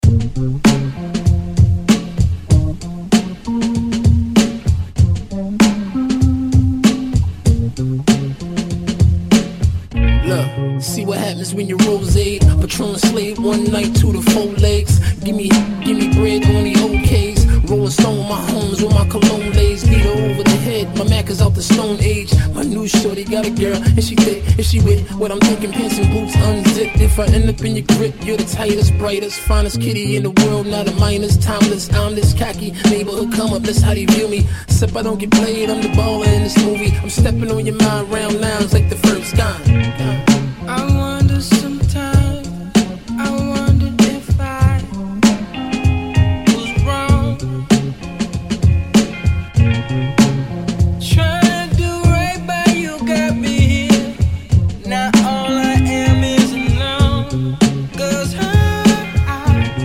Look, see what happens when you rose-aid. Patron slave, one night, 2 to 4 legs. Give me bread on the OKs. Rolling stone with my homes with my cologne lays. Beat her over the head, my Mac is out the stone age. My new shorty got a girl, and she thick, and she with what I'm thinking, pants and boots unzipped. If I end up in your grip, you're the tightest, brightest, finest kitty in the world, not a minus, timeless, I'm this cocky, neighborhood come up, that's how they view me. Except I don't get played, I'm the baller in this movie. I'm stepping on your mind round nines like the first time. I want